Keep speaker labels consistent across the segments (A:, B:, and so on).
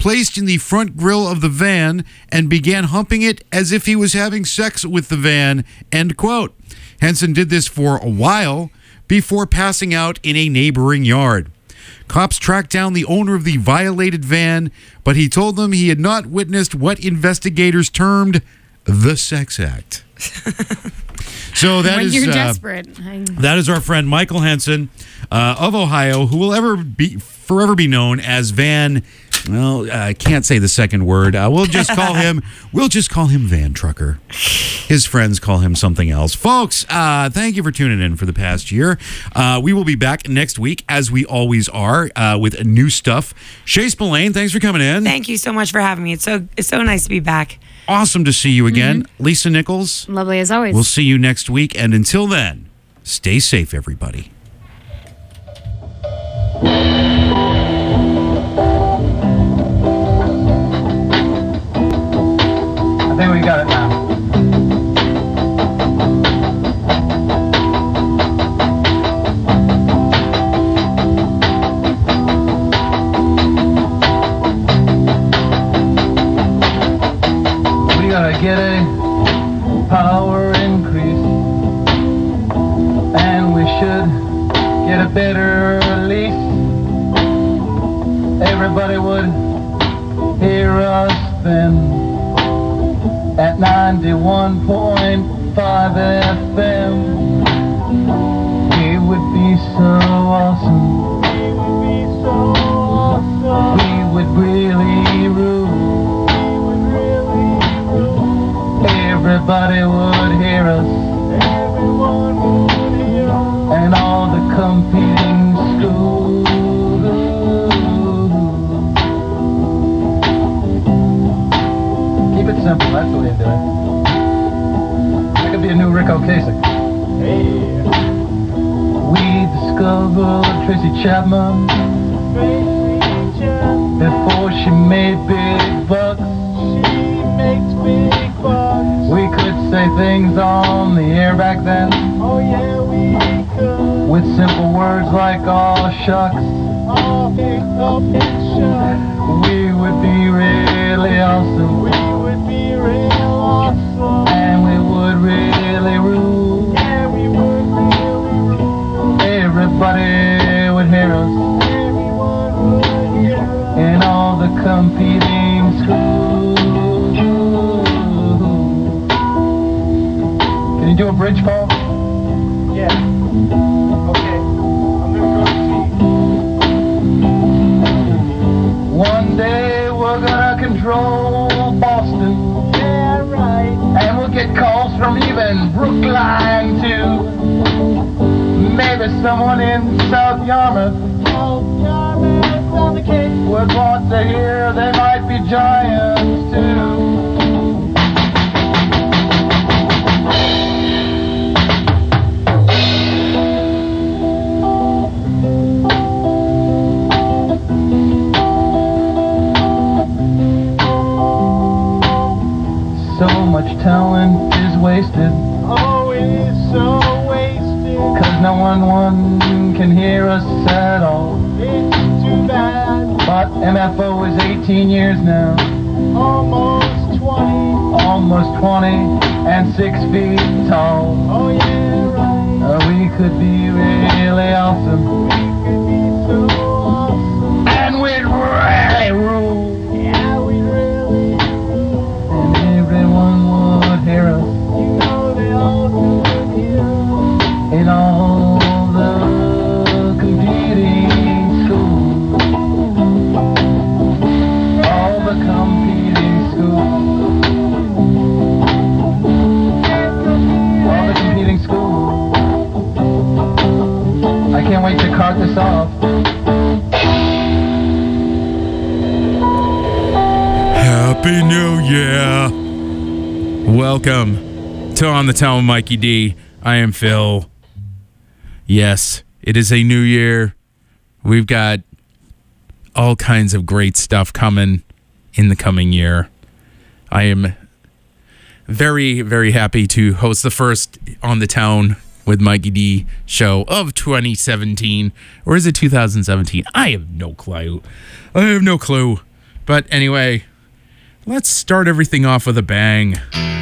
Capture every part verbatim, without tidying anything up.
A: placed in the front grille of the van and began humping it as if he was having sex with the van, end quote. Henson did this for a while before passing out in a neighboring yard. Cops tracked down the owner of the violated van, but he told them he had not witnessed what investigators termed the sex act. So that
B: when
A: is
B: you're
A: uh,
B: desperate. I...
A: That is our friend Michael Henson uh, of Ohio, who will ever be forever be known as Van. Well, I can't say the second word. Uh, we'll just call him. We'll just call him Van Trucker. His friends call him something else. Folks, uh, thank you for tuning in for the past year. Uh, we will be back next week, as we always are, uh, with new stuff. Shay Spillane, thanks for coming in.
C: Thank you so much for having me. It's so it's so nice to be back.
A: Awesome to see you again, mm-hmm. Lisa Nichols.
B: Lovely as always.
A: We'll see you next week, and until then, stay safe, everybody.
D: I think we got it now. We gotta get a power increase, and we should get a better lease. Everybody would hear us then at ninety-one point five F M. It would be so awesome. It would be so awesome. We would really rule. We would really rule. Everybody would hear us. Everyone would hear us. And all the competing schools. Keep it simple, that's the way to do it. That could be a new Rick Ocasek. Hey. We discovered Tracy Chapman. Tracy Chapman. Before she made big bucks. She makes big bucks. We could say things on the air back then. Oh yeah, we could. With simple words like, aw shucks. Aw big, aw big shucks. We would be really awesome. We would be real awesome. And we would really rule. Yeah, we would really rule. Everybody would hear us. Everyone would hear us. In all the competing schools. Can you do a bridge, Paul? Yeah. Okay. I'm gonna go see. One day we're gonna control Boston. Yeah, right. And we'll get calls from even Brookline too. Maybe someone in South Yarmouth. South Yarmouth on the Cape would want to hear they might be giants too. So much talent is wasted. Oh, it is so wasted. Cause no one, one can hear us at all. It's too bad. But M F O is eighteen years now. Almost twenty. Almost twenty and six feet tall. Oh yeah, right. Uh, we could be really awesome. We could be so awesome. And we'd really rule. Yeah, we'd really rule. And everyone would hear us. You know they all could hear us. In all the competing schools. All the competing schools. All the competing schools. I can't wait to cart this off.
E: Happy New Year. Welcome to On the Town with Mikey D. I am Phil. Yes, it is a new year. We've got all kinds of great stuff coming in the coming year. I am very, very happy to host the first On the Town with Mikey D show of twenty seventeen. Or is it two thousand seventeen? I have no clue. I have no clue. But anyway, let's start everything off with a bang.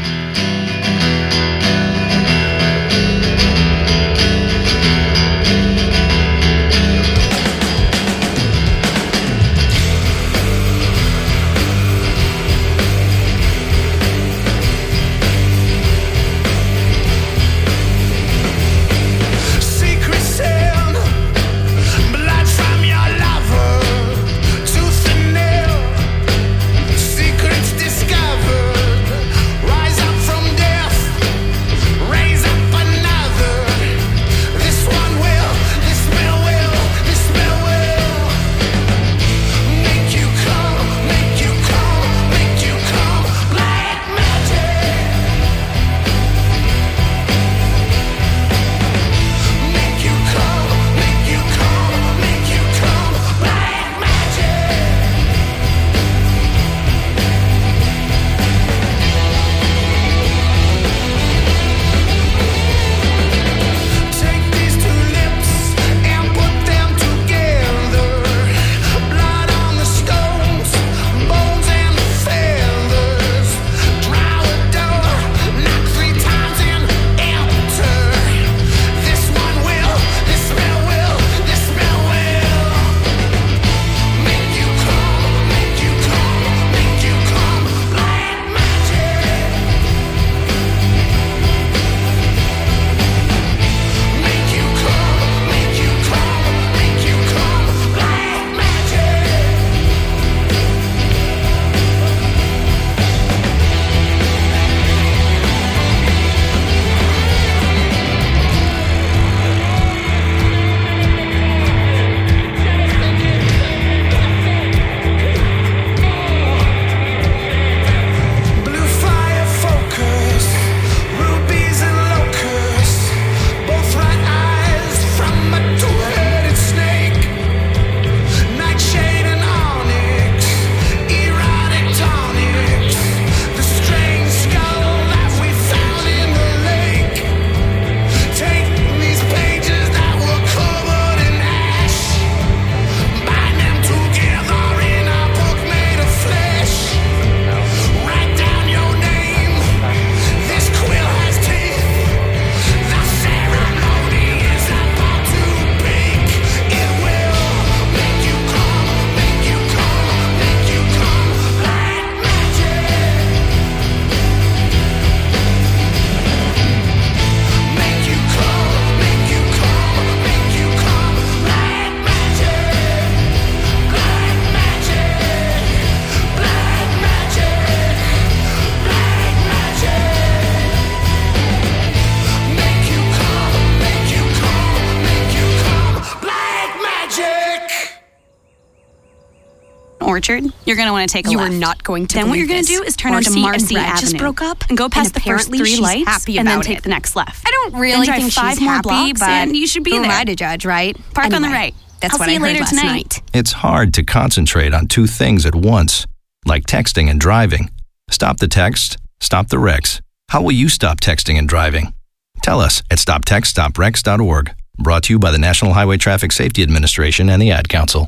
B: Orchard, you're going to want to take a
F: you
B: left.
F: You are not going to.
B: Then what you're going to do is turn onto Marcy Avenue.
F: Just broke up
B: and go past
F: and
B: the first three lights
F: happy
B: and
F: about
B: then take
F: it.
B: the next left.
F: I don't really
B: then
F: think
B: five
F: she's
B: more
F: happy,
B: blocks
F: but
B: and you should be
F: who
B: there.
F: am I to judge, right?
B: Park
F: anyway,
B: on the right.
F: That's
B: I'll
F: what
B: see
F: I
B: you
F: heard
B: later
F: last
B: tonight.
F: night.
G: It's hard to concentrate on two things at once, like texting and driving. Stop the text, stop the wrecks. How will you stop texting and driving? Tell us at stop text stop wrecks dot org. Brought to you by the National Highway Traffic Safety Administration and the Ad Council.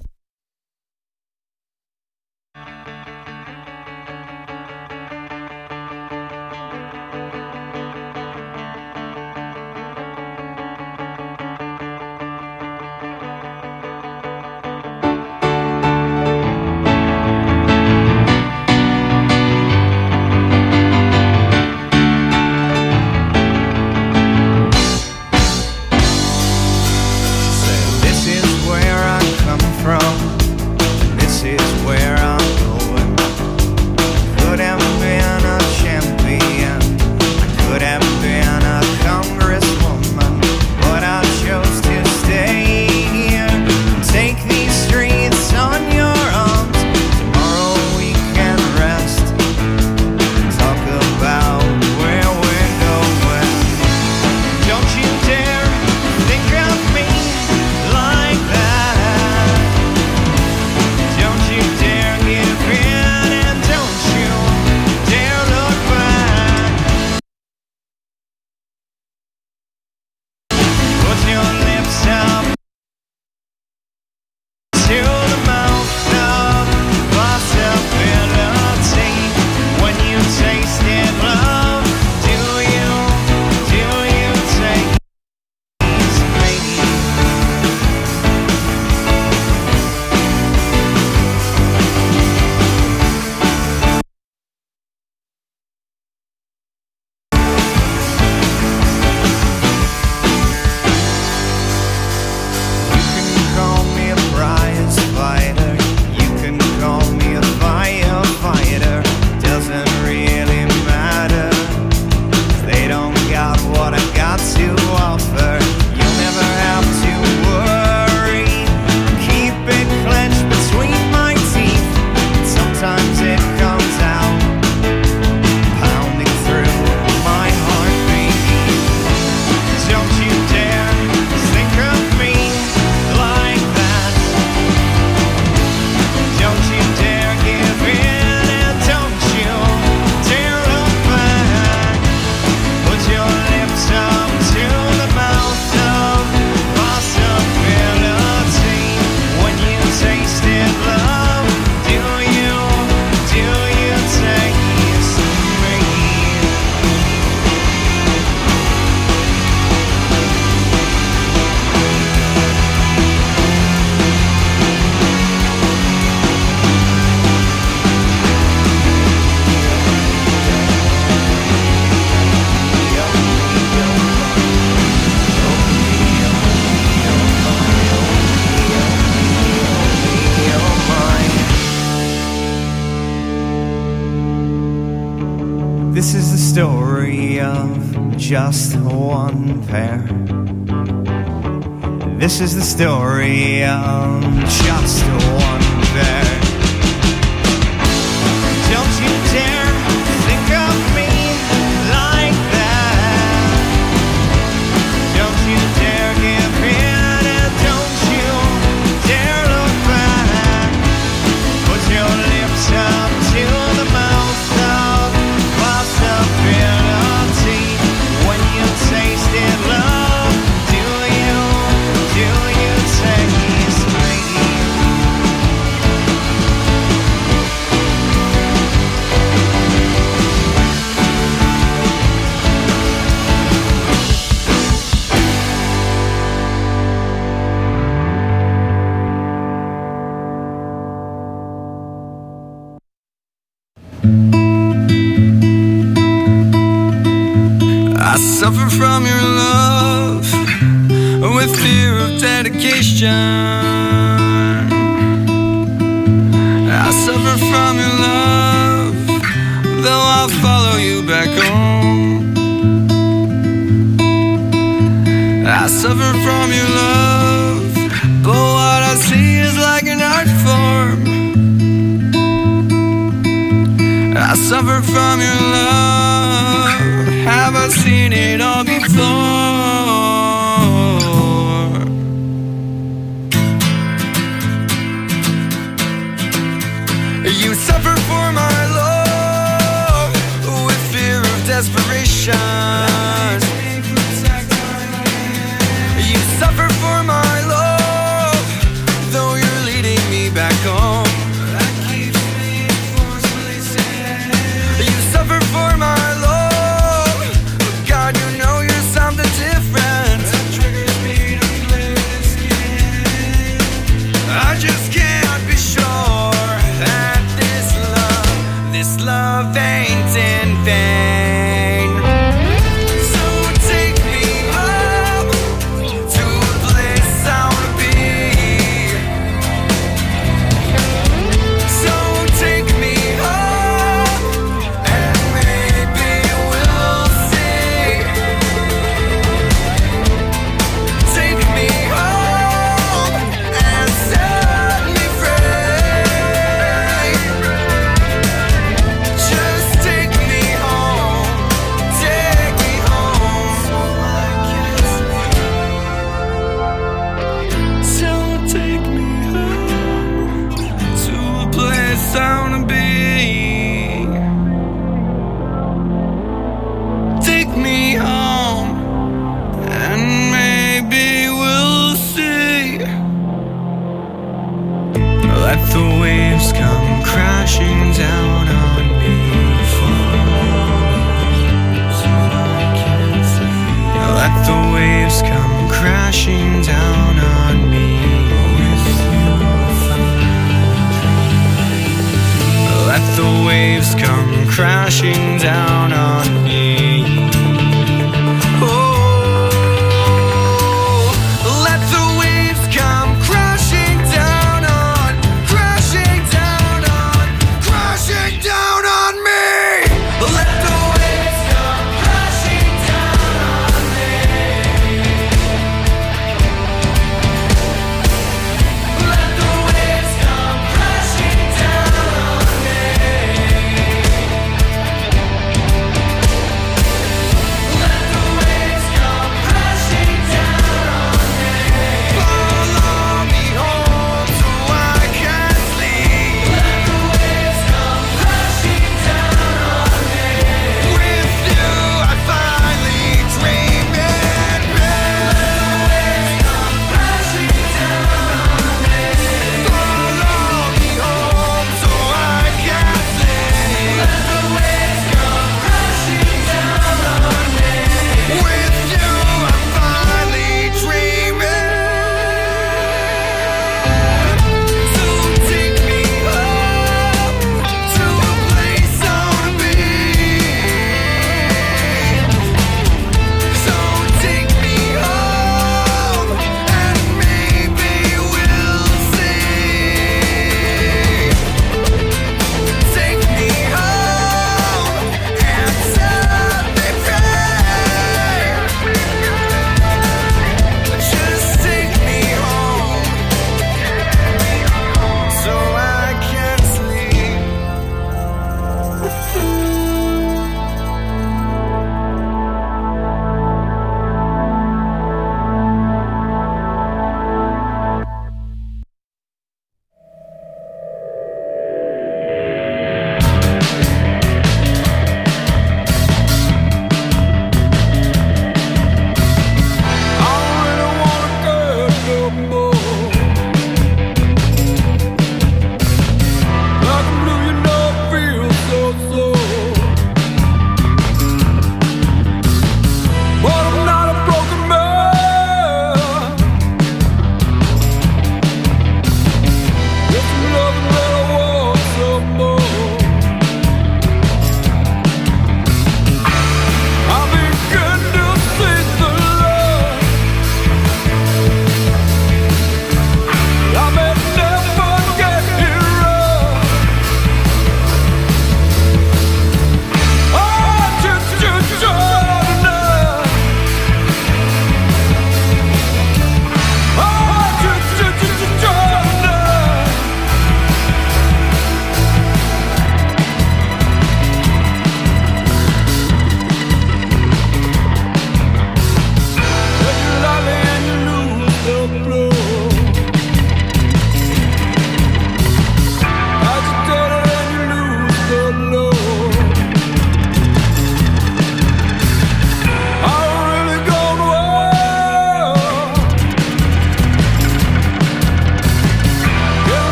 H: This is where I come from.
F: This is the story of just one pair. This is the story of just one pair. Don't you dare think of me like that. Don't you dare give in, and don't you dare look back. Put your lips up to the mouth of possibility. When you tasted love, do you, do you taste me?
H: I suffer from your love with fear of dedication. I suffer from your love, though I'll follow you back home. I suffer from your love, but what I see is like an art form. I suffer from your love, have I seen it all before? You suffer for my love with fear of desperation. You suffer for my love, though you're leading me back home. You suffer for my love, God, you know you're something different. I just can't be sure that this love, this love ain't in vain. So take me home to a place I wanna be. So take me home, and maybe we'll see. Take me home and set me free. Just take me home, take me home. So take me home to a place I wanna be. Take me home, and maybe we'll see. Let the waves come crashing down on me. Let the waves come crashing down on me. Let the waves come crashing down on me. Oh, let the waves come crashing down on, crashing down on, crashing down on me. Let the waves come crashing down on me. Let the waves come crashing down on me.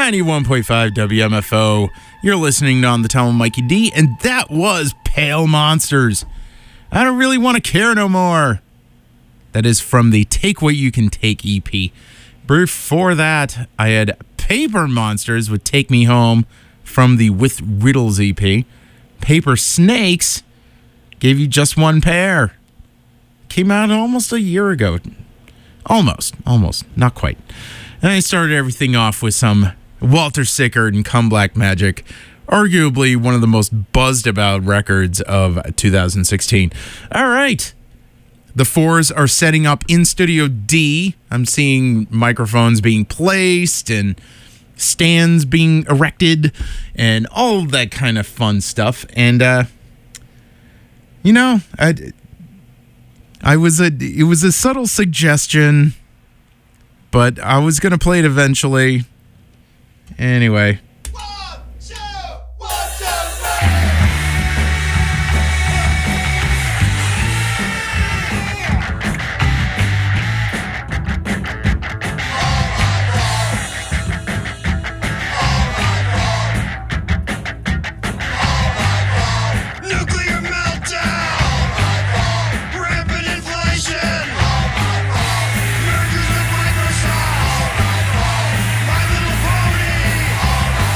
E: ninety-one point five W M F O. You're listening to On the Town with Mikey D, and that was Pale Monsters. I don't really want to care no more. That is from the Take What You Can Take E P. Before that, I had Paper Monsters with Take Me Home from the With Riddles E P. Paper Snakes gave you Just One Pair. Came out almost a year ago. Almost, almost, not quite. And I started everything off with some Walter Sickert and Come Black Magic, arguably one of the most buzzed about records of two thousand sixteen. All right. The Fours are setting up in Studio D. I'm seeing microphones being placed and stands being erected and all of that kind of fun stuff. And, uh, you know, I, I was a, it was a subtle suggestion, but I was going to play it eventually. Anyway.
H: One, two, one, two, Nuclear meltdown, rampant inflation, mergers with Microsoft, My Little Pony,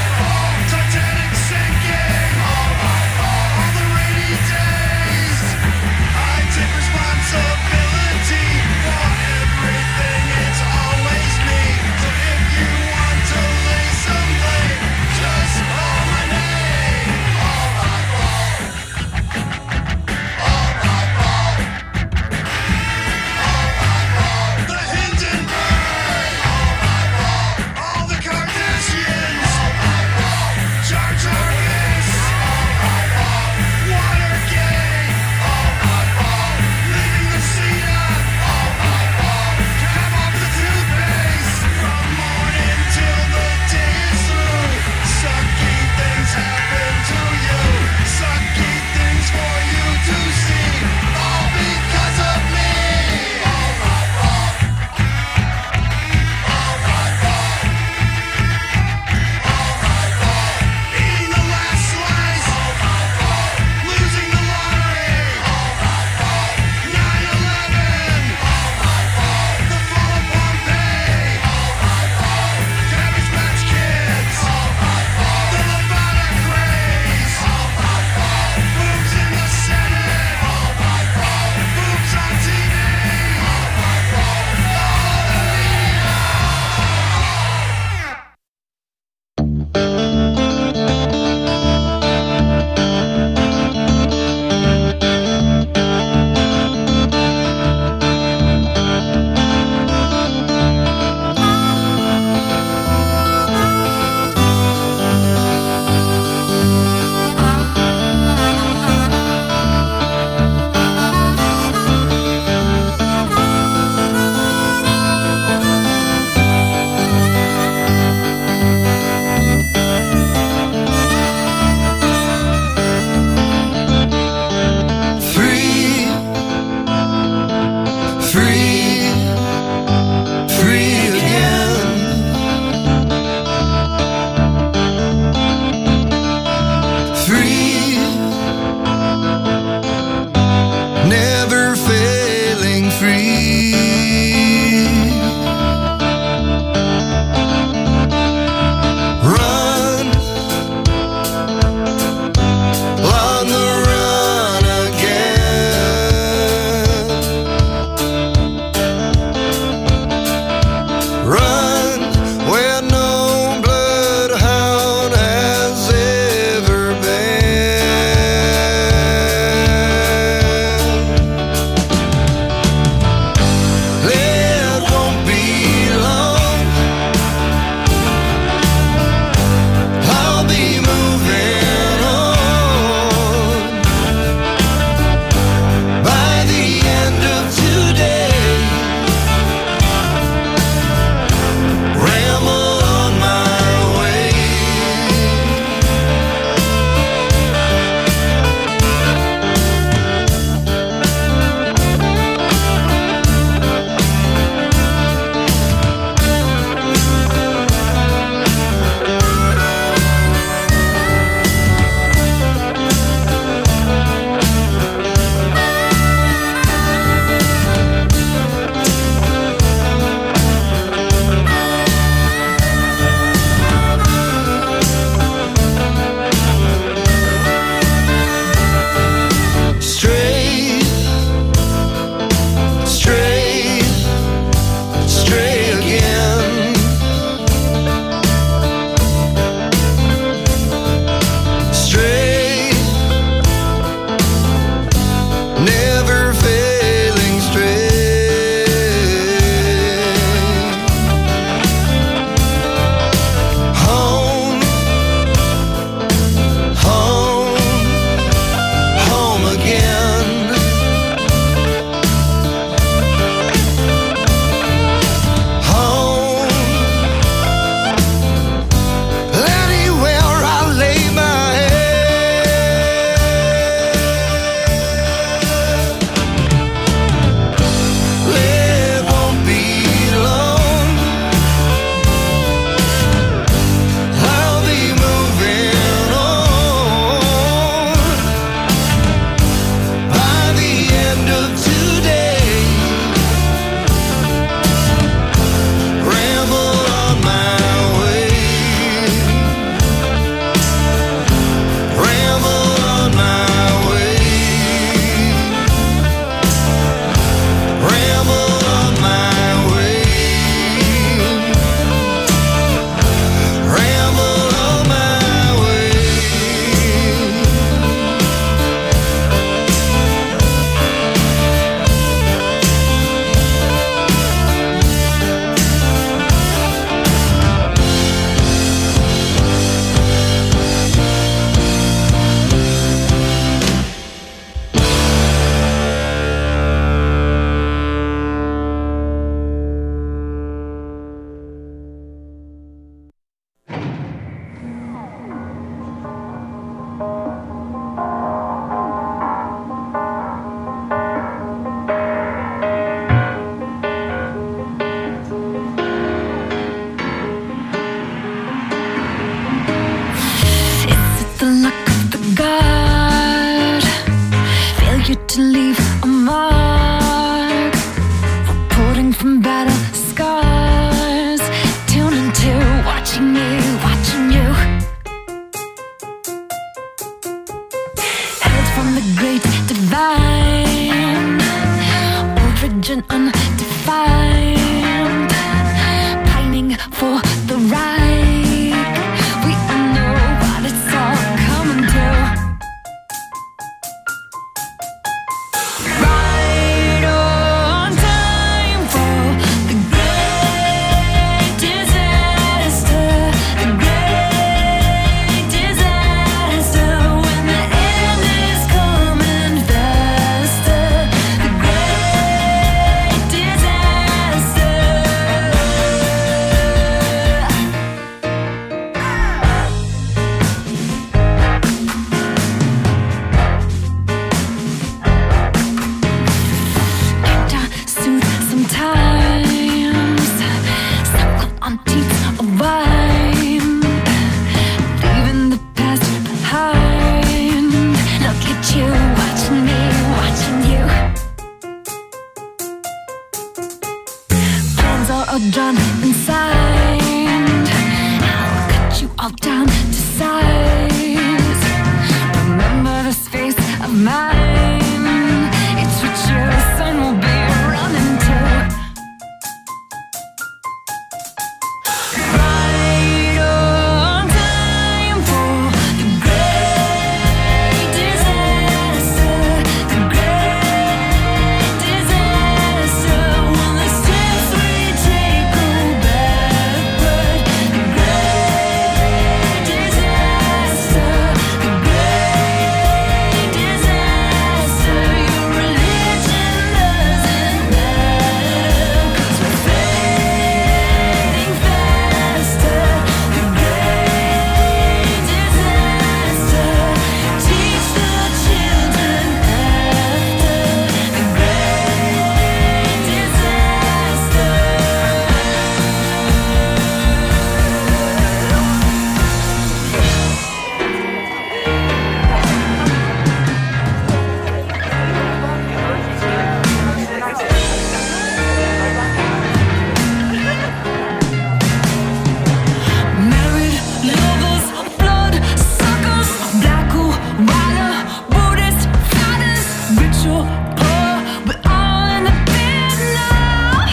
I: ritual poor, but all in the bed now.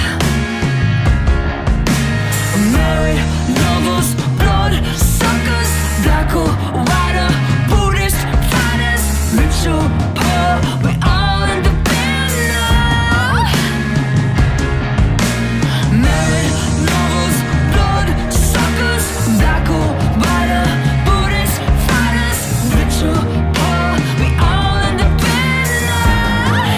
I: Married lovers, blood suckers, black or white or Buddhist fighters, ritual poor, we all in the bed now. Married lovers, blood suckers, black or white or Buddhist fighters, ritual poor, we all in the bed now.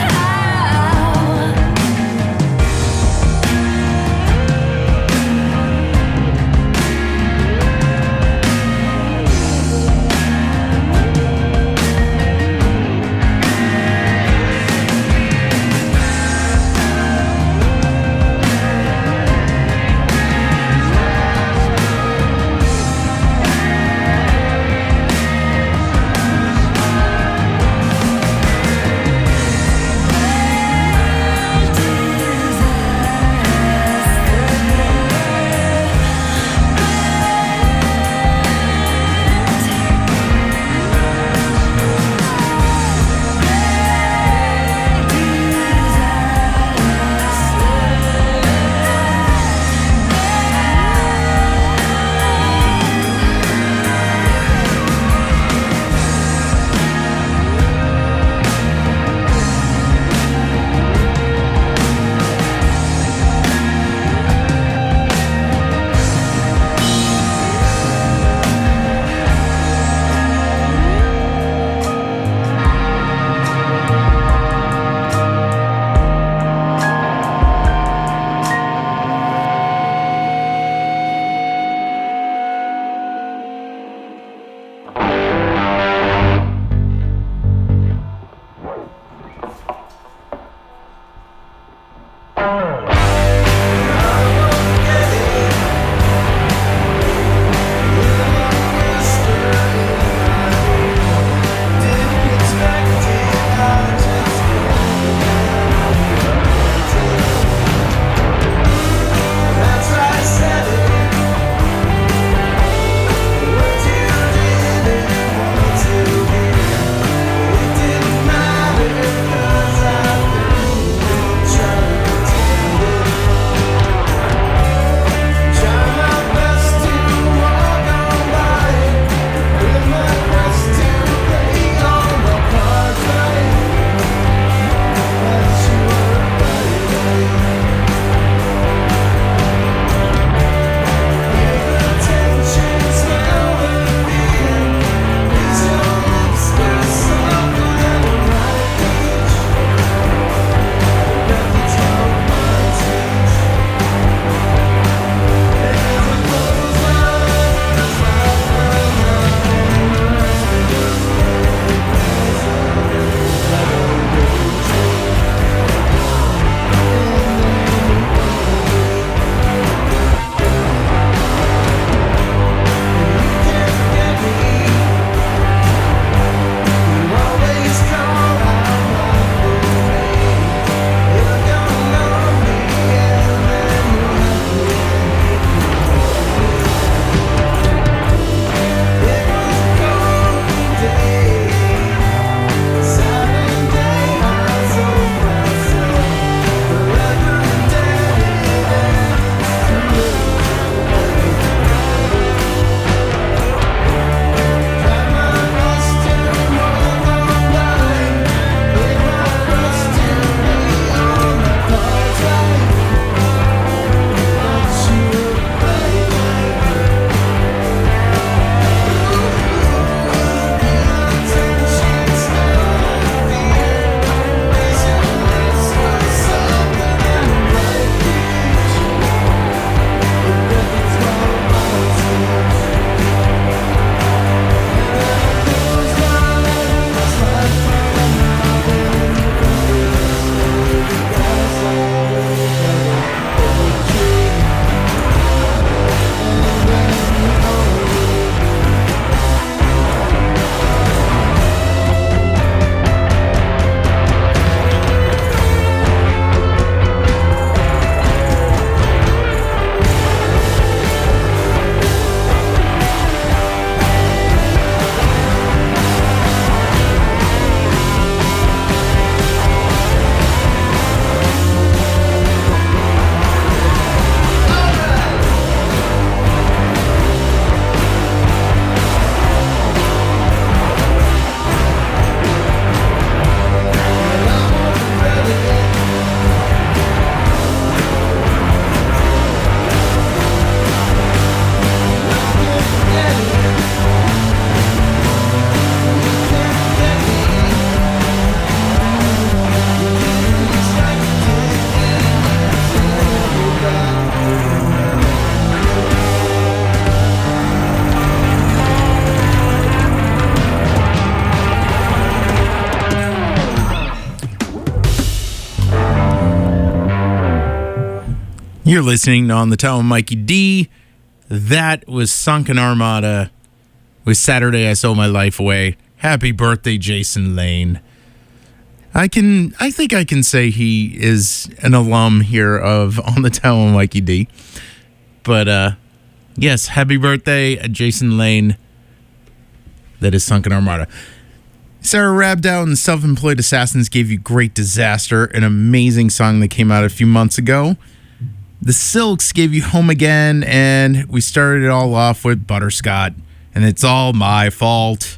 E: You're listening to On the Town with Mikey D. That was Sunken Armada with Saturday I Sold My Life Away. Happy birthday, Jason Lane. I can, I think I can say he is an alum here of On the Town with Mikey D. But, uh, yes, happy birthday, Jason Lane. That is Sunken Armada. Sarah Rabdow and Self-Employed Assassins gave you Great Disaster, an amazing song that came out a few months ago. The Silks gave you Home Again, and we started it all off with Butterscotch, and It's All My Fault.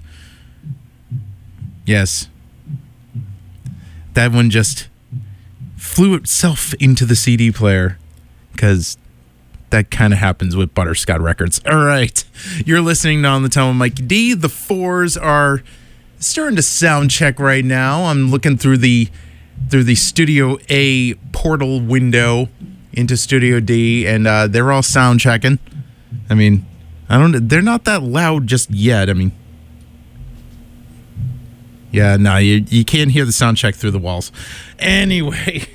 E: Yes. That one just flew itself into the C D player, because that kind of happens with Butterscotch Records. All right. You're listening to On the Town with Mikey D. The Fours are starting to sound check right now. I'm looking through the through the Studio A portal window into Studio D, and uh, they're all sound checking. I mean, I don't. They're not that loud just yet. I mean, yeah, no, you you can't hear the sound check through the walls. Anyway,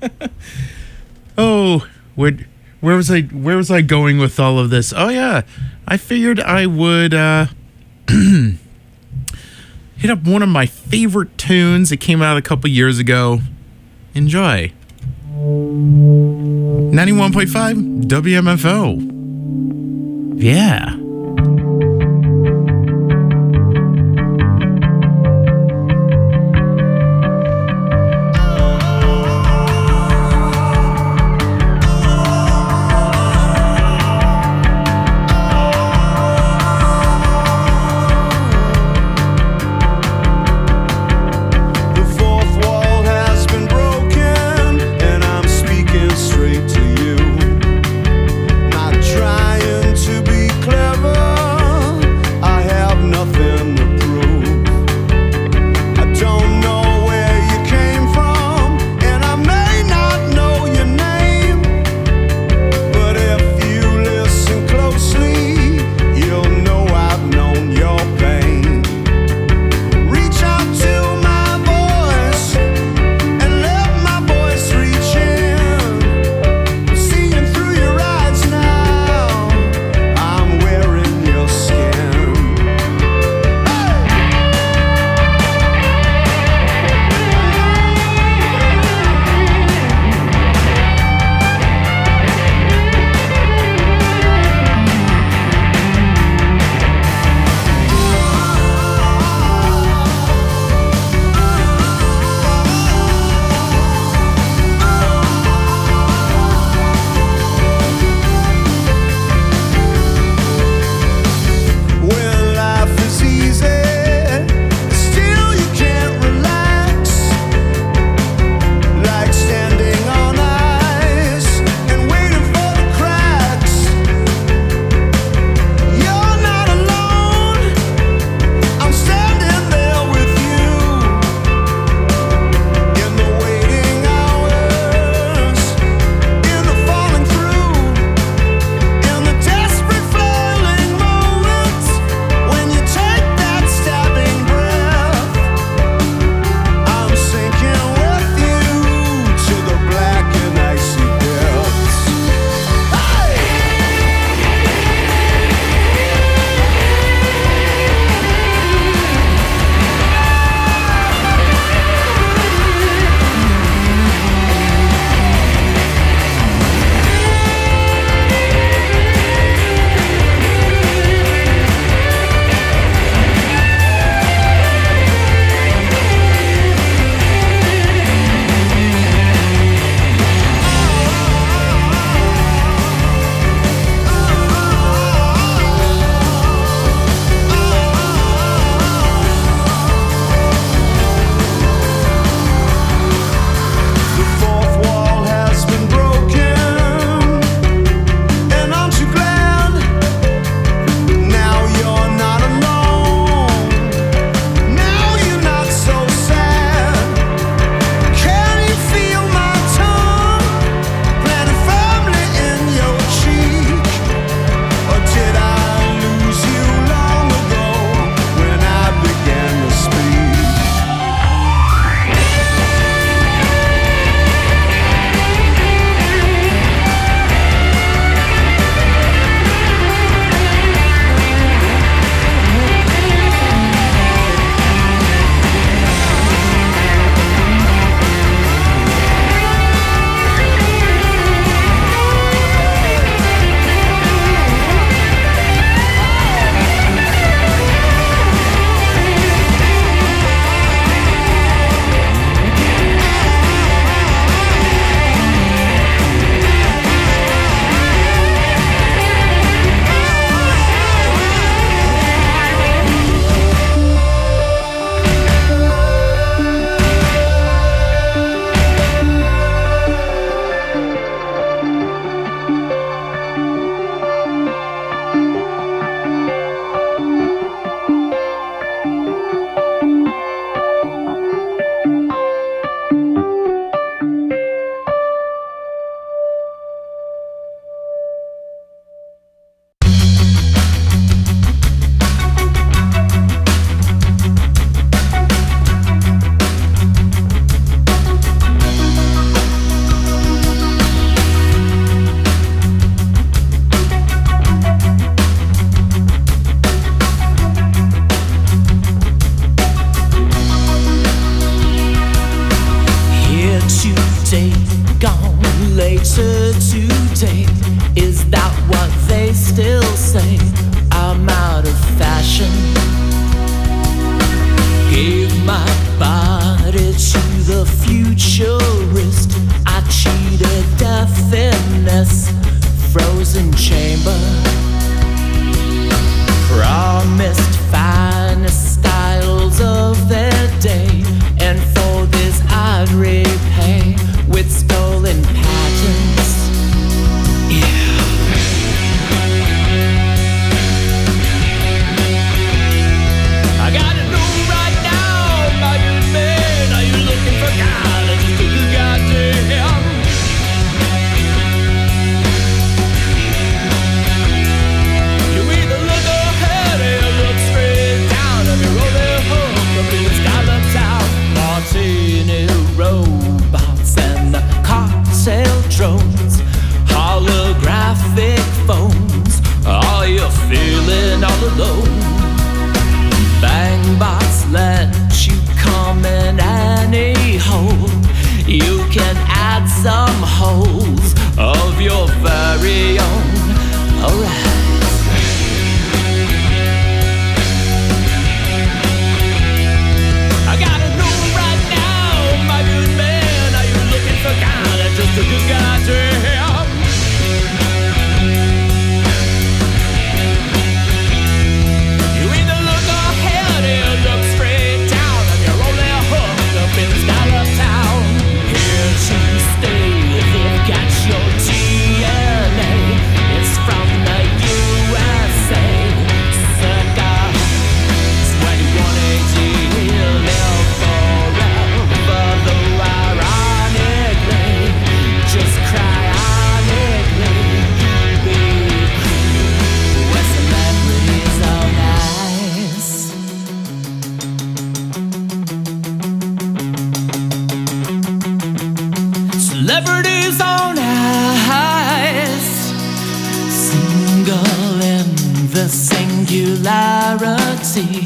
E: oh, where where was I? Where was I going with all of this? Oh yeah, I figured I would uh, hit up one of my favorite tunes that came out a couple years ago. Enjoy. ninety-one point five W M F O. Yeah.
F: Trying to be clever.
J: to take on later today. Is that what they still say? I'm out of fashion. Gave my body to the futurist. I cheated death in this frozen chamber. Promised finest styles of their day, and for this I'd repay with stolen patents. Yeah. I gotta know right now, my good man, are you looking for God or just a good goddamn? You either look ahead or you look straight down. If you roll their hook up in the scallop town, martini robots and the cocktail drones, holographic phones. Are you feeling all alone? Bang bots let you come in any hole. You can add some holes of your very own. Alright. I gotta know right now, my good man, are you looking for God or just a good goddamn? You either look ahead or you look straight down, and you're only hooked up in the style of town. Here to stay, they've got your D N A. It's from the U S A. Circa twenty-one eighty, live forever, though ironically, just cryonically, be cool where celebrities are nice. Celebrities on ice, single in the singularity,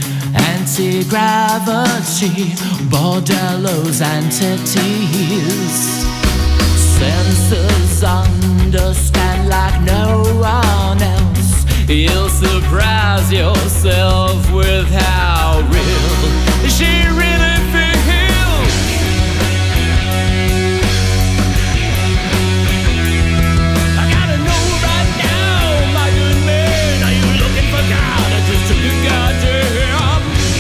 J: anti-gravity, bordello's entities. Senses understand like no one else. You'll surprise yourself with how real she really feels. I gotta know right now, my good man, are you looking for God or just a good goddamn?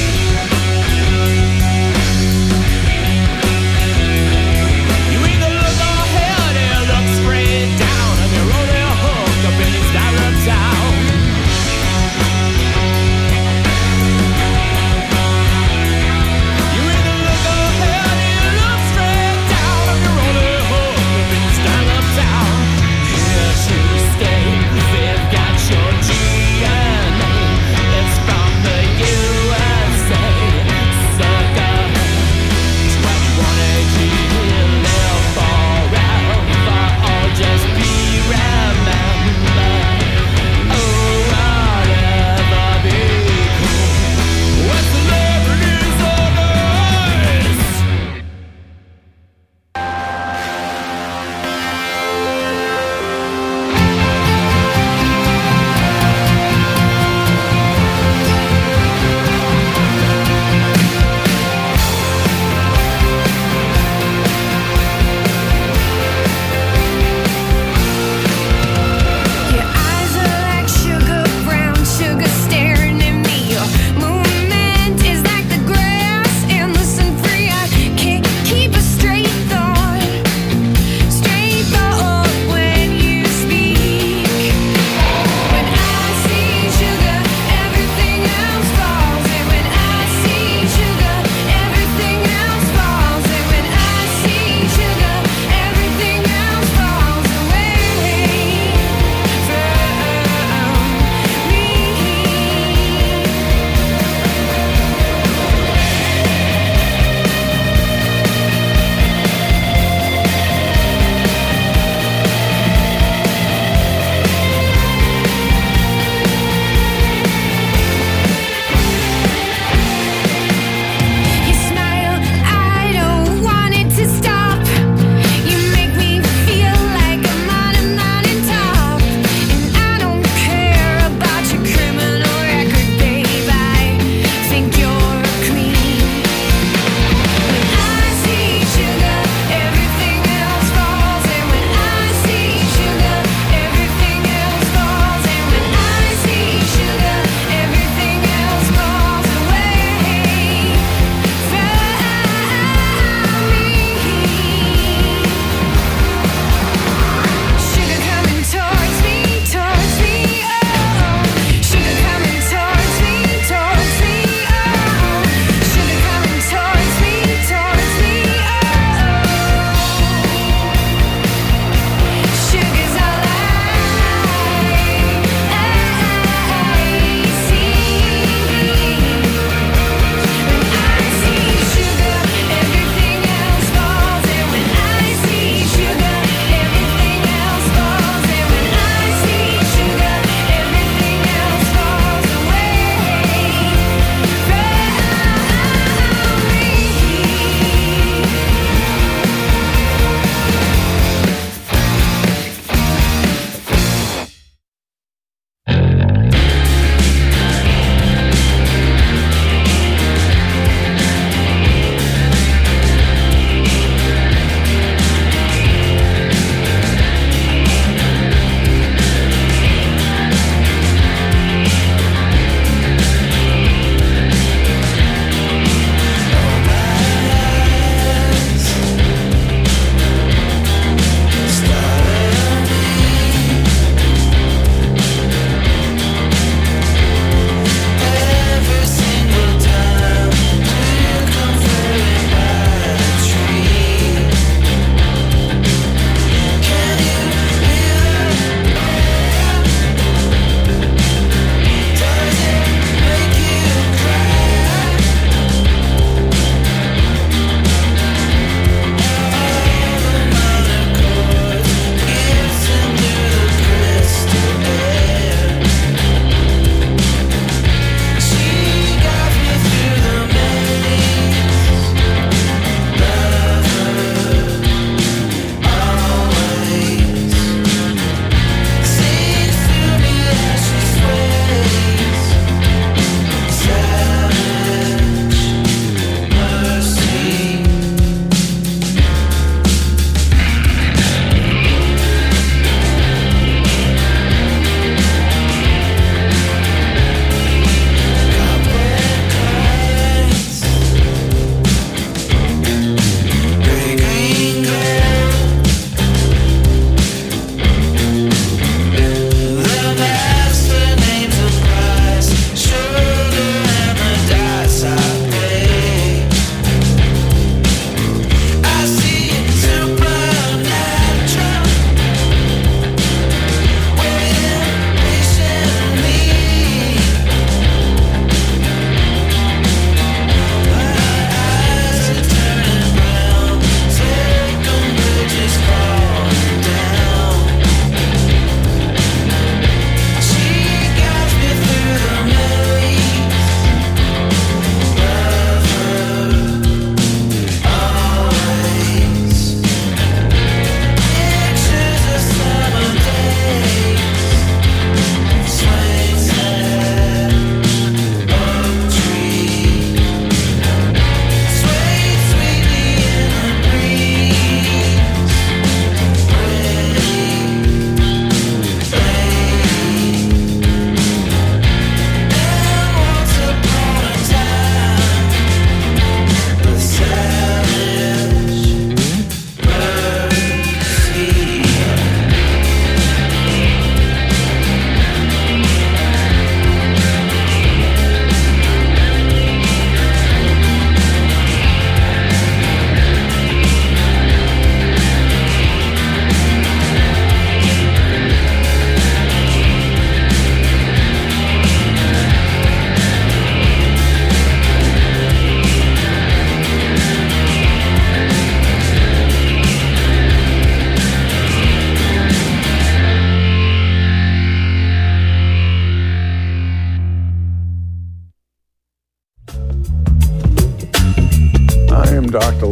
J: You either look ahead or you look straight down, and you're only hooked up in this direct town.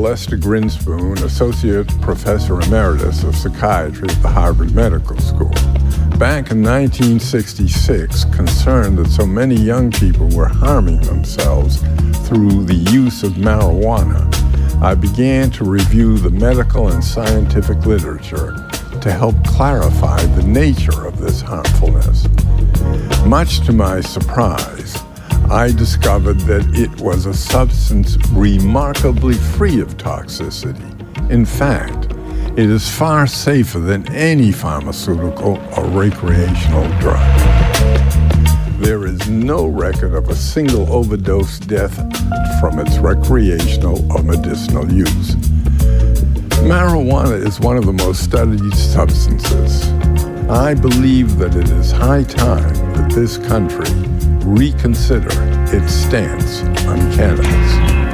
K: Lester Grinspoon, Associate Professor Emeritus of Psychiatry at the Harvard Medical School. Back in nineteen sixty-six, concerned that so many young people were harming themselves through the use of marijuana, I began to review the medical and scientific literature to help clarify the nature of this harmfulness. Much to my surprise, I discovered that it was a substance remarkably free of toxicity. In fact, it is far safer than any pharmaceutical or recreational drug. There is no record of a single overdose death from its recreational or medicinal use. Marijuana is one of the most studied substances. I believe that it is high time that this country reconsider its stance on cannabis.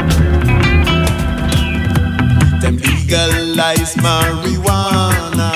L: Them legalize marijuana.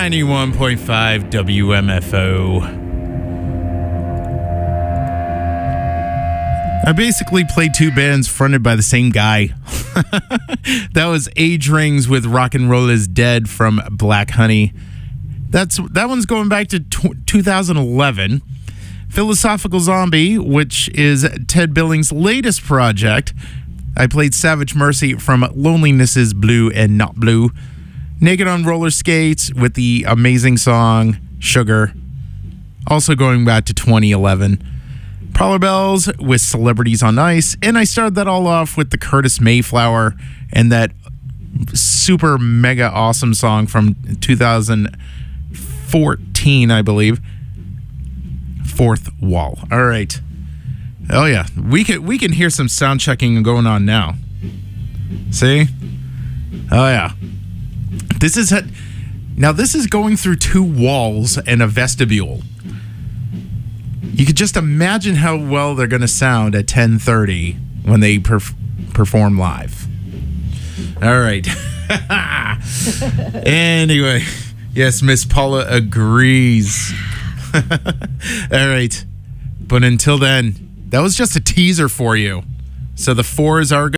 E: ninety-one point five W M F O. I basically played two bands fronted by the same guy. That was Age Rings with Rock and Roll is Dead from Black Honey. That's that one's going back to tw- two thousand eleven. Philosophical Zombie, which is Ted Billings' latest project. I played Savage Mercy from Loneliness is Blue and Not Blue. Naked on Roller Skates with the amazing song Sugar. Also going back to twenty eleven. Parlor Bells with Celebrities on Ice. And I started that all off with the Curtis Mayflower and that super mega awesome song from two thousand fourteen, I believe. Fourth Wall. All right. Oh yeah, we can we can hear some sound checking going on now. See? Oh yeah. This is a, now this is going through two walls and a vestibule. You could just imagine how well they're going to sound at ten thirty when they perf- perform live. All right. Anyway, yes, Miss Paula agrees. All right. But until then, that was just a teaser for you. So the fours are